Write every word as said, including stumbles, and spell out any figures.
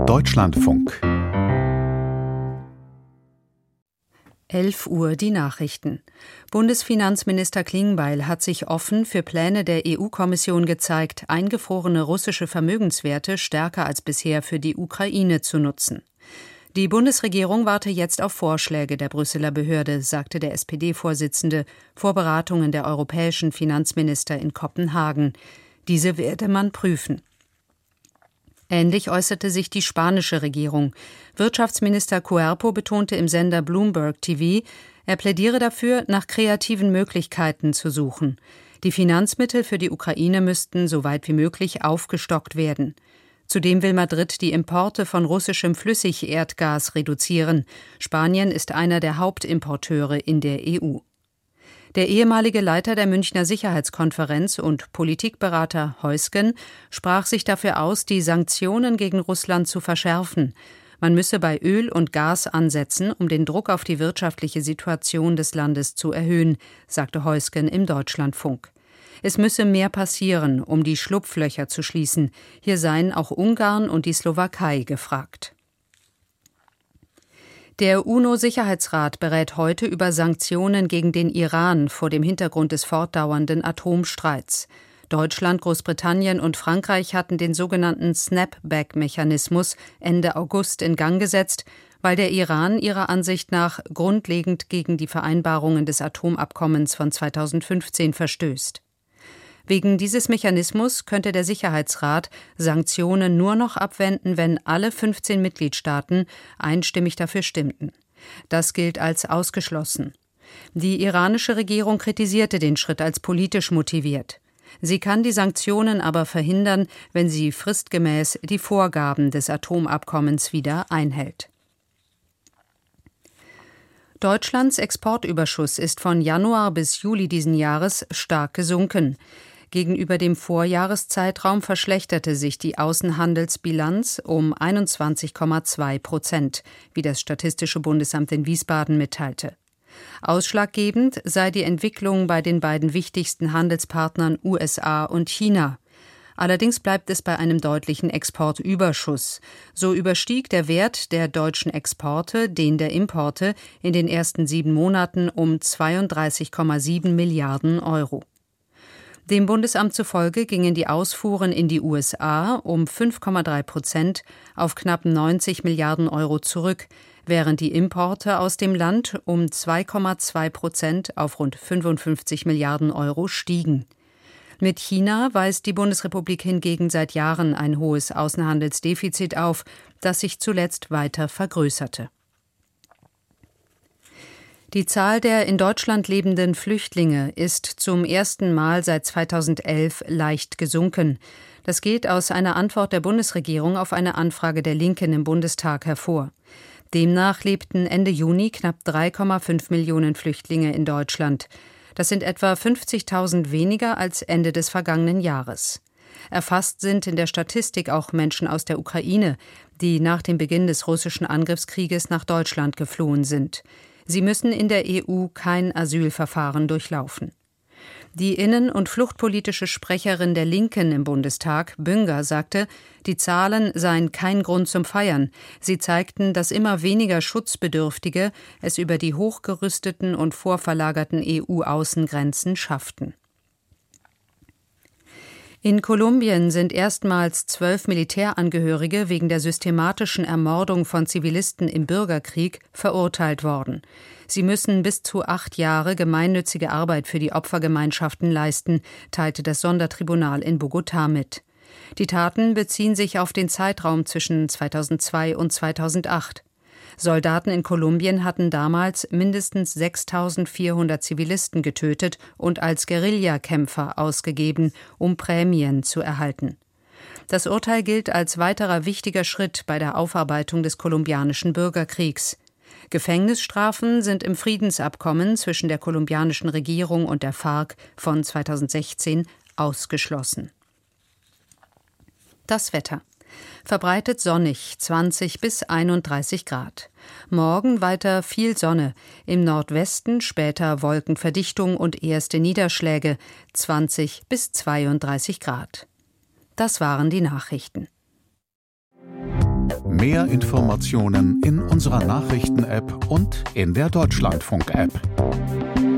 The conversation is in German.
Deutschlandfunk. elf Uhr die Nachrichten. Bundesfinanzminister Klingbeil hat sich offen für Pläne der E U-Kommission gezeigt, eingefrorene russische Vermögenswerte stärker als bisher für die Ukraine zu nutzen. Die Bundesregierung warte jetzt auf Vorschläge der Brüsseler Behörde, sagte der S P D-Vorsitzende vor Beratungen der europäischen Finanzminister in Kopenhagen. Diese werde man prüfen. Ähnlich äußerte sich die spanische Regierung. Wirtschaftsminister Cuerpo betonte im Sender Bloomberg T V, er plädiere dafür, nach kreativen Möglichkeiten zu suchen. Die Finanzmittel für die Ukraine müssten so weit wie möglich aufgestockt werden. Zudem will Madrid die Importe von russischem Flüssigerdgas reduzieren. Spanien ist einer der Hauptimporteure in der E U. Der ehemalige Leiter der Münchner Sicherheitskonferenz und Politikberater Heusgen sprach sich dafür aus, die Sanktionen gegen Russland zu verschärfen. Man müsse bei Öl und Gas ansetzen, um den Druck auf die wirtschaftliche Situation des Landes zu erhöhen, sagte Heusgen im Deutschlandfunk. Es müsse mehr passieren, um die Schlupflöcher zu schließen. Hier seien auch Ungarn und die Slowakei gefragt. Der UNO-Sicherheitsrat berät heute über Sanktionen gegen den Iran vor dem Hintergrund des fortdauernden Atomstreits. Deutschland, Großbritannien und Frankreich hatten den sogenannten Snapback-Mechanismus Ende August in Gang gesetzt, weil der Iran ihrer Ansicht nach grundlegend gegen die Vereinbarungen des Atomabkommens von zweitausendfünfzehn verstößt. Wegen dieses Mechanismus könnte der Sicherheitsrat Sanktionen nur noch abwenden, wenn alle fünfzehn Mitgliedstaaten einstimmig dafür stimmten. Das gilt als ausgeschlossen. Die iranische Regierung kritisierte den Schritt als politisch motiviert. Sie kann die Sanktionen aber verhindern, wenn sie fristgemäß die Vorgaben des Atomabkommens wieder einhält. Deutschlands Exportüberschuss ist von Januar bis Juli diesen Jahres stark gesunken. Gegenüber dem Vorjahreszeitraum verschlechterte sich die Außenhandelsbilanz um einundzwanzig Komma zwei Prozent, wie das Statistische Bundesamt in Wiesbaden mitteilte. Ausschlaggebend sei die Entwicklung bei den beiden wichtigsten Handelspartnern U S A und China. Allerdings bleibt es bei einem deutlichen Exportüberschuss. So überstieg der Wert der deutschen Exporte den der Importe in den ersten sieben Monaten um zweiunddreißig Komma sieben Milliarden Euro. Dem Bundesamt zufolge gingen die Ausfuhren in die U S A um fünf Komma drei Prozent auf knapp neunzig Milliarden Euro zurück, während die Importe aus dem Land um zwei Komma zwei Prozent auf rund fünfundfünfzig Milliarden Euro stiegen. Mit China weist die Bundesrepublik hingegen seit Jahren ein hohes Außenhandelsdefizit auf, das sich zuletzt weiter vergrößerte. Die Zahl der in Deutschland lebenden Flüchtlinge ist zum ersten Mal seit zweitausendelf leicht gesunken. Das geht aus einer Antwort der Bundesregierung auf eine Anfrage der Linken im Bundestag hervor. Demnach lebten Ende Juni knapp drei Komma fünf Millionen Flüchtlinge in Deutschland. Das sind etwa fünfzigtausend weniger als Ende des vergangenen Jahres. Erfasst sind in der Statistik auch Menschen aus der Ukraine, die nach dem Beginn des russischen Angriffskrieges nach Deutschland geflohen sind. Sie müssen in der E U kein Asylverfahren durchlaufen. Die innen- und fluchtpolitische Sprecherin der Linken im Bundestag, Bünger, sagte, die Zahlen seien kein Grund zum Feiern. Sie zeigten, dass immer weniger Schutzbedürftige es über die hochgerüsteten und vorverlagerten E U-Außengrenzen schafften. In Kolumbien sind erstmals zwölf Militärangehörige wegen der systematischen Ermordung von Zivilisten im Bürgerkrieg verurteilt worden. Sie müssen bis zu acht Jahre gemeinnützige Arbeit für die Opfergemeinschaften leisten, teilte das Sondertribunal in Bogotá mit. Die Taten beziehen sich auf den Zeitraum zwischen zweitausendzwei und zweitausendacht. Soldaten in Kolumbien hatten damals mindestens sechstausendvierhundert Zivilisten getötet und als Guerillakämpfer ausgegeben, um Prämien zu erhalten. Das Urteil gilt als weiterer wichtiger Schritt bei der Aufarbeitung des kolumbianischen Bürgerkriegs. Gefängnisstrafen sind im Friedensabkommen zwischen der kolumbianischen Regierung und der FARC von zweitausendsechzehn ausgeschlossen. Das Wetter. Verbreitet sonnig, zwanzig bis einunddreißig Grad. Morgen weiter viel Sonne, im Nordwesten später Wolkenverdichtung und erste Niederschläge, zwanzig bis zweiunddreißig Grad. Das waren die Nachrichten. Mehr Mehr Informationen in unserer Nachrichten-App und in der Deutschlandfunk-App.